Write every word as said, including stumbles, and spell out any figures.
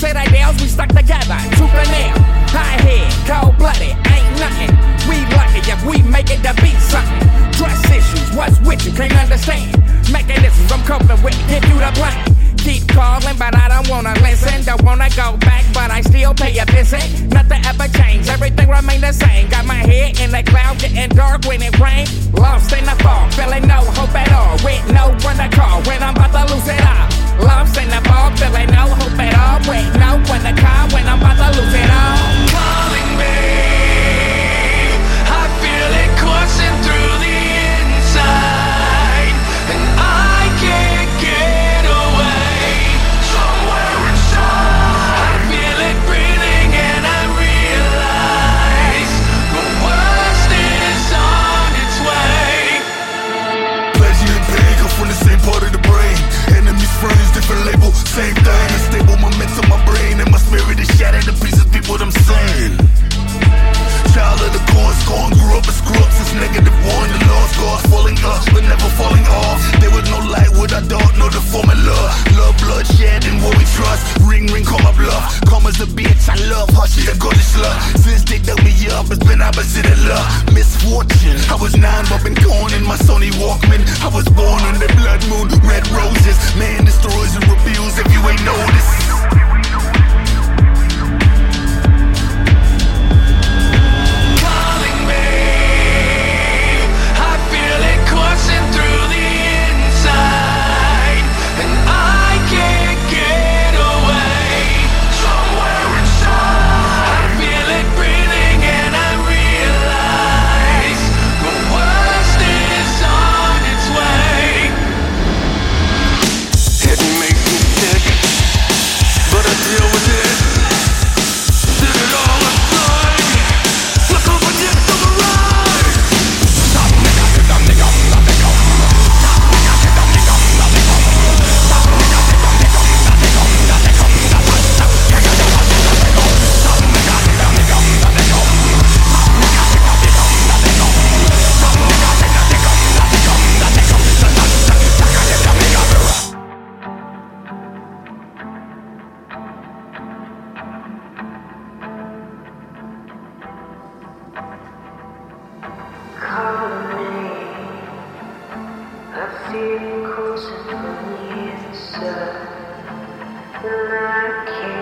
Say they deals, we stuck together, tooth and nail. High head, cold blooded, ain't nothing. We lucky if we make it to be something. Trust issues, what's with you, can't understand. Mechanisms I'm coping with, give you the plan. Keep calling, but I don't wanna listen. Don't wanna go back, but I still pay a visit. Nothing ever changed, everything remain the same. Got my head in the cloud, getting dark when it rain. Lost in the fog, feeling no hope at all. With no one to call when I'm about to lose it all. Lost in the fog, feeling no hope at all. With no one to call when I'm about to lose it all. Calling me, I feel it coursing through the inside, and I can't get away. Somewhere inside, I feel it breathing, and I realize the worst is on its way. Pleasure and pain come from the same part of the brain. Enemies, friends, different label, same thing. Unstable momentum, my brain and my spirit is shattered to pieces. People, I'm saying. Child of the corn, scorn, grew up a screw up since negative one. The lost cause falling up, but never falling off. There was no light with I don't know the formula. Love, bloodshed, and what we trust. Ring, ring, call my bluff. Karma's a bitch, I love her, she's a goddess slut. Since they dug me up, it's been opposite of love. Misfortune, I was nine, but been gone in my Sony Walkman. I was born on the blood moon, red roses. Man destroys and reveals if you ain't noticed. I feel coursing from the inside, and I can't